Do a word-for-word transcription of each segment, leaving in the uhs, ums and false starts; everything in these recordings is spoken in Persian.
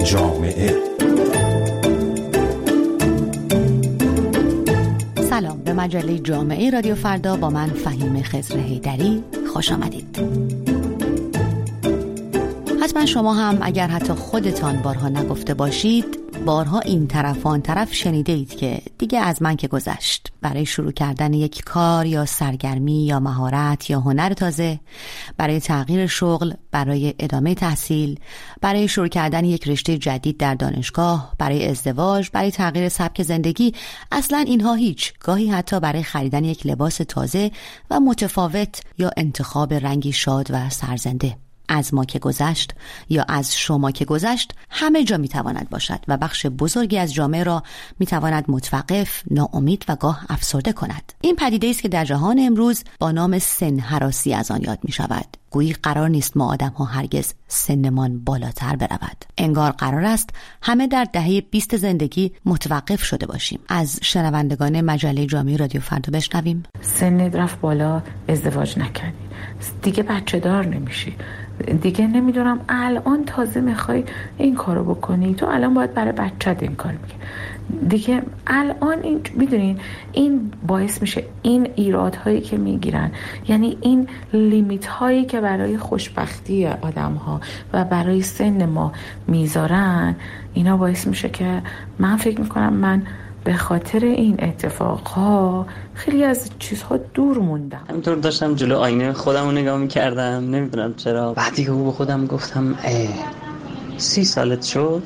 جامعه. سلام، به مجله جامعه رادیو فردا با من فهیم خضر حیدری خوش آمدید. حتما شما هم اگر حتی خودتان بارها نگفته باشید بارها این طرف و آن طرف شنیده اید که دیگه از من که گذشت. برای شروع کردن یک کار یا سرگرمی یا مهارت یا هنر تازه، برای تغییر شغل، برای ادامه تحصیل، برای شروع کردن یک رشته جدید در دانشگاه، برای ازدواج، برای تغییر سبک زندگی، اصلا اینها هیچ. گاهی حتی برای خریدن یک لباس تازه و متفاوت یا انتخاب رنگی شاد و سرزنده. از ما که گذشت یا از شما که گذشت همه جا میتواند باشد و بخش بزرگی از جامعه را میتواند متوقف، ناامید و گاه افسرده کند. این پدیده است که در جهان امروز با نام سن هراسی از آن یاد میشود. گویی قرار نیست ما آدم ها هرگز سنمان بالاتر برود. انگار قرار است همه در دهه بیست زندگی متوقف شده باشیم. از شنوندگان مجله جامعه رادیو فردا بشنویم. سنت رفت بالا، ازدواج نکردی، دیگه بچه دار نمیشی، دیگه نمیدونم الان تازه میخوای این کارو بکنی، تو الان باید برای بچت این کار میکنی دیگه. الان این میدونین این باعث میشه این ایرادهایی که میگیرن، یعنی این لیمیت هایی که برای خوشبختی آدم ها و برای سن ما میذارن، اینا باعث میشه که من فکر میکنم من به خاطر این اتفاقها خیلی از چیزها دور موندم. همینطور داشتم جلو آینه خودم رو نگاه میکردم، نمیدونم چرا بعدی که به خودم گفتم اه سی سالت شد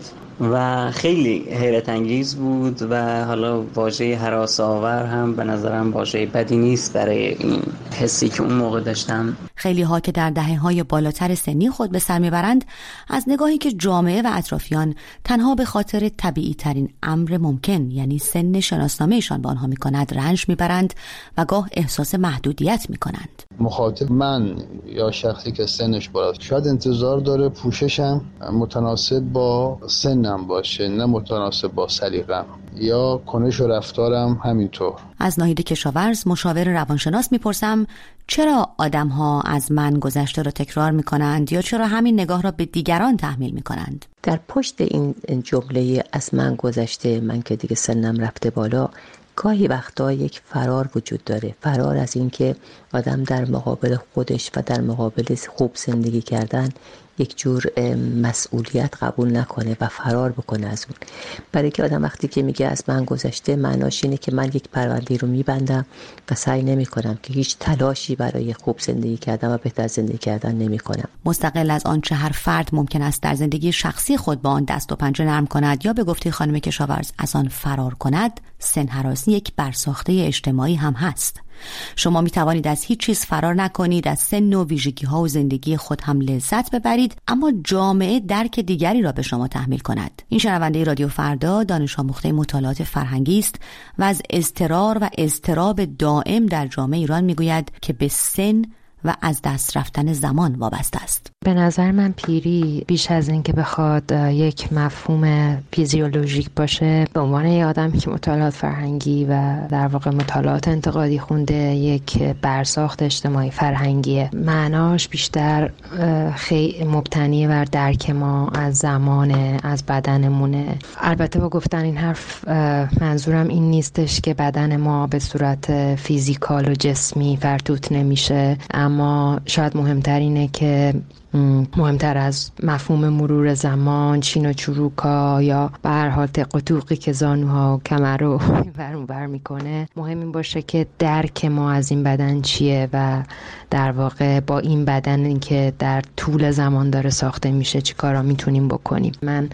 و خیلی حیرت انگیز بود و حالا واژه هراس‌آور هم به نظرم واژه بدی نیست برای این حسی که اون موقع داشتم. خیلی ها که در دهه‌های بالاتر سنی خود به سر میبرند از نگاهی که جامعه و اطرافیان تنها به خاطر طبیعی ترین امر ممکن، یعنی سن شناسنامه‌شان با آنها میکند، رنج میبرند و گاه احساس محدودیت میکنند. مخاطب من یا شخصی که سنش بالاست شاید انتظار داره پوششم متناسب با سنم باشه، نه متناسب با سلیقه‌ام، یا کنش و رفتارم همینطور. از ناهید کشاورز، مشاور روانشناس، میپرسم چرا آدم‌ها از من گذشته را تکرار میکنند یا چرا همین نگاه را به دیگران تحمیل میکنند؟ در پشت این جمله از من گذشته، من که دیگه سنم رفته بالا، گاهی وقتا یک فرار وجود داره. فرار از این که آدم در مقابل خودش و در مقابل خوب زندگی کردن یک جور مسئولیت قبول نکنه و فرار بکنه از اون. برای که آدم وقتی که میگه از من گذشته، معناش اینه که من یک پرونده رو میبندم و سعی نمی کنم که هیچ تلاشی برای خوب زندگی کردن و بهتر زندگی کردن نمی کنم. مستقل از آنچه هر فرد ممکن است در زندگی شخصی خود با آن دست و پنجه نرم کند یا به گفته خانم کشاورز از آن فرار کند، سن هراسی یک برساخته اجتماعی هم هست. شما می توانید از هیچ چیز فرار نکنید، از سن و ویژگی ها و زندگی خود هم لذت ببرید، اما جامعه درک دیگری را به شما تحمیل کند. این شنونده رادیو فردا دانش آموخته مطالعات فرهنگی است و از اضطرار و اضطراب دائم در جامعه ایران می گوید که به سن و از دست رفتن زمان وابسته است. به نظر من پیری بیش از این که بخواد یک مفهوم فیزیولوژیک باشه، به عنوان یک آدمی که مطالعات فرهنگی و در واقع مطالعات انتقادی خونده، یک برساخت اجتماعی فرهنگیه. معناش بیشتر خیلی مبتنی بر درک ما از زمان، از بدنمونه. البته با گفتن این حرف منظورم این نیستش که بدن ما به صورت فیزیکال و جسمی فرتوت نمیشه، اما شاید مهمتر اینه که مهمتر از مفهوم مرور زمان، چین و چروکا یا به هر حال تق و توقی که زانوها و کمر رو برمون بر میکنه، مهم این باشه که درک ما از این بدن چیه و در واقع با این بدن که در طول زمان داره ساخته میشه چی کارا میتونیم بکنیم. من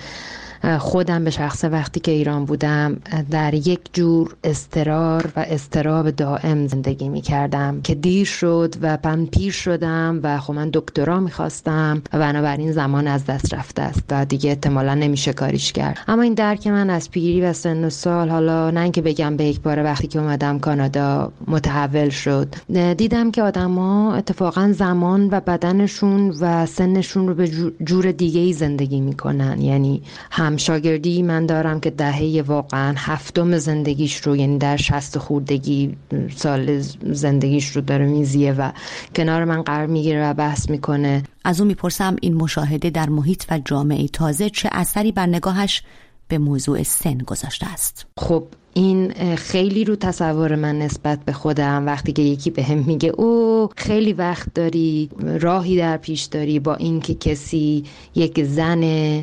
خودم به شخصه وقتی که ایران بودم در یک جور اضطرار و اضطراب دائم زندگی می کردم که دیر شد و من پیر شدم و خب من دکترا می خواستم و بنابراین زمان از دست رفته است و دیگه احتمالا نمیشه کاریش کرد. اما این درک من از پیری و سن و سال، حالا نه اینکه بگم به یک بار، وقتی که اومدم کانادا متحول شد. دیدم که آدما اتفاقا زمان و بدنشون و سنشون رو به جور دیگه‌ای زندگی میکنن، یعنی هم هم شاگردی من دارم که دهه واقعا هفتم زندگیش رو، یعنی در شصت خوردگی سال زندگیش رو داره میزیه و کنار من قرار میگیره و بحث میکنه. از اون میپرسم این مشاهده در محیط و جامعه تازه چه اثری بر نگاهش به موضوع سن گذاشته است؟ خب این خیلی رو تصور من نسبت به خودم، وقتی که یکی به هم میگه او خیلی وقت داری، راهی در پیش داری با این که کسی یک زن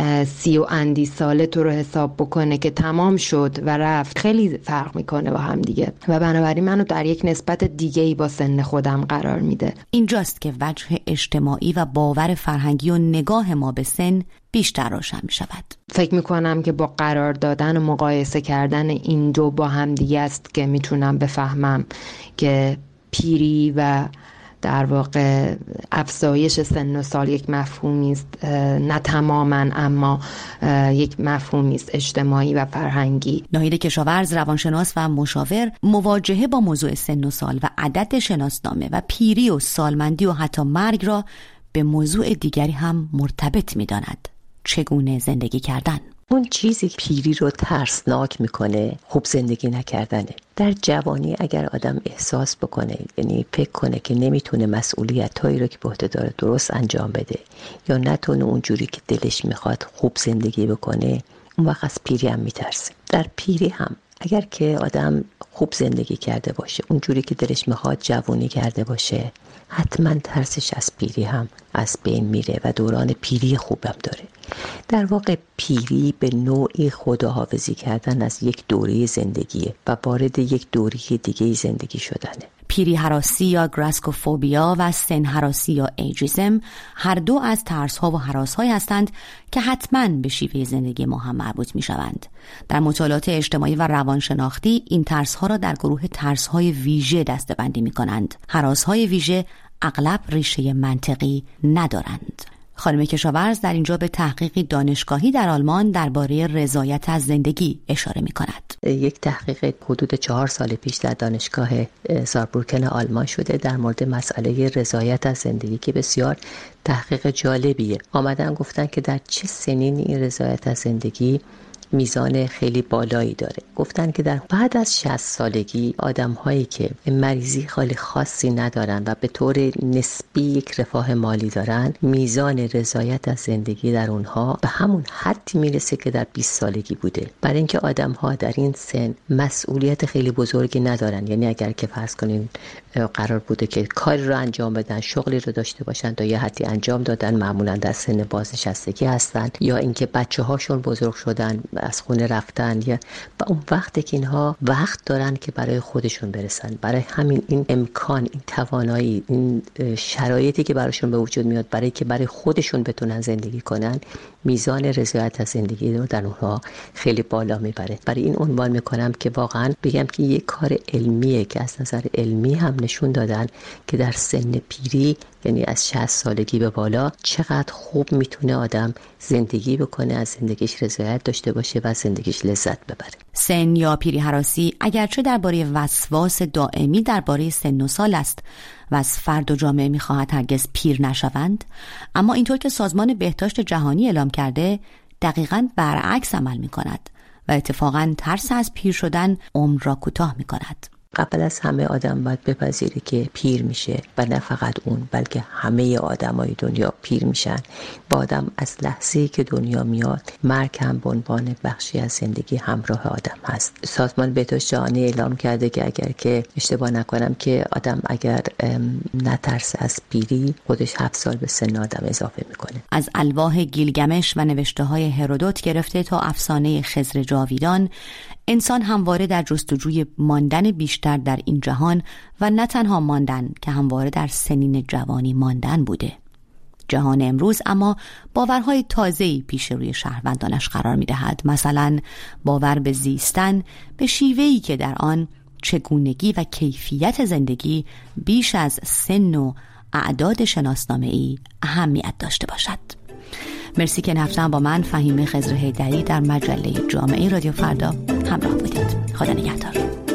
سی و اندی ساله تو رو حساب بکنه که تمام شد و رفت، خیلی فرق میکنه با هم دیگه و بنابراین منو در یک نسبت دیگه‌ای با سن خودم قرار میده. اینجاست که وجه اجتماعی و باور فرهنگی و نگاه ما به سن بیشتر روشن میشود. فکر میکنم که با قرار دادن و مقایسه کردن این دو با هم دیگه است که میتونم بفهمم که پیری و در واقع افزایش سن و سال یک مفهومی است، نه تماما اما یک مفهومی است اجتماعی و فرهنگی. ناهید کشاورز، روانشناس و مشاور، مواجهه با موضوع سن و سال و عدد شناسنامه و پیری و سالمندی و حتی مرگ را به موضوع دیگری هم مرتبط می‌داند: چگونه زندگی کردن. اون چیزی که پیری رو ترسناک میکنه خوب زندگی نکردنه. در جوانی اگر آدم احساس بکنه، یعنی فکر کنه که نمیتونه مسئولیتایی رو که به عهده داره درست انجام بده یا نتونه اونجوری که دلش میخواد خوب زندگی بکنه، اون وقت از پیری هم میترسه. در پیری هم اگر که آدم خوب زندگی کرده باشه، اونجوری که دلش میخواد جوانی کرده باشه، حتما ترسش از پیری هم از بین میره و دوران پیری خوبم داره. در واقع پیری به نوعی خداحافظی کردن از یک دوره زندگیه و وارد یک دوره دیگه زندگی شدنه. پیری هراسی یا گراسکوفوبیا و سن هراسی یا ایجیزم هر دو از ترس‌ها و هراس‌هایی هستند که حتماً به شیوه زندگی ما هم مربوط می‌شوند. در مطالعات اجتماعی و روانشناختی این ترس‌ها را در گروه ترس‌های ویژه دسته‌بندی می‌کنند. هراس‌های ویژه اغلب ریشه منطقی ندارند. خانم کشاورز در اینجا به تحقیقی دانشگاهی در آلمان درباره رضایت از زندگی اشاره می کند. یک تحقیق حدود چهار سال پیش در دانشگاه ساربروکن آلمان شده در مورد مسئله رضایت از زندگی که بسیار تحقیق جالبیه. آمدن گفتن که در چه سنینی این رضایت از زندگی میزان خیلی بالایی داره. گفتن که در بعد از شصت سالگی آدم هایی که مریضی خیلی خاصی ندارن و به طور نسبی یک رفاه مالی دارن، میزان رضایت از زندگی در اونها به همون حدی میرسه که در بیست سالگی بوده. برای اینکه آدم ها در این سن مسئولیت خیلی بزرگی ندارن. یعنی اگر که فرض کنین قرار بوده که کاری رو انجام بدن، شغلی رو داشته باشن، تا یه حدی انجام دادن، معمولا در سن بازنشستگی هستن، یا اینکه بچه هاشون بزرگ شدن، از خونه رفتن، یا و اون وقتی که اینها وقت دارن که برای خودشون برسن، برای همین این امکان، این توانایی، این شرایطی که براشون به وجود میاد برای که برای خودشون بتونن زندگی کنن، میزان رضایت از زندگی رو در اونها خیلی بالا میبره. برای این عنوان میکنم که واقعا بگم که یک کار علمیه که از نظر علمی هم نشون دادن که در سن پیری، یعنی از شصت سالگی به بالا، چقدر خوب میتونه آدم زندگی بکنه، از زندگیش رضایت داشته باشه و زندگیش لذت ببره. سن یا پیری هراسی اگرچه درباره وسواس دائمی درباره سن و سال است و از فرد و جامعه میخواهد هرگز پیر نشوند، اما اینطور که سازمان بهداشت جهانی اعلام کرده دقیقاً برعکس عمل میکند و اتفاقاً ترس از پیر شدن عمر را کوتاه میکند. قبل از همه آدم باید بپذیره که پیر میشه و نه فقط اون، بلکه همه آدمای دنیا پیر میشن. با آدم از لحظه‌ای که دنیا میاد، مرگ هم به عنوان بخشی از زندگی همراه آدم هست. سازمان بهداشت جهانی اعلام کرده که اگر که اشتباه نکنم که آدم اگر نترسه از پیری، خودش هفت سال به سن آدم اضافه میکنه. از الواح گیلگمش و نوشته‌های هرودوت گرفته تا افسانه خضر جاویدان، انسان همواره در جستجوی ماندن بیشتر در این جهان و نه تنها ماندن که همواره در سنین جوانی ماندن بوده. جهان امروز اما باورهای تازه‌ای پیش روی شهروندانش قرار می‌دهد. مثلا باور به زیستن به شیوهی که در آن چگونگی و کیفیت زندگی بیش از سن و اعداد شناسنامه‌ای اهمیت داشته باشد. مرسی که این هفته با من فهیمه خضر حیدری در مجله جامعه رادیو فردا همراه بودید. خدا نگهدار.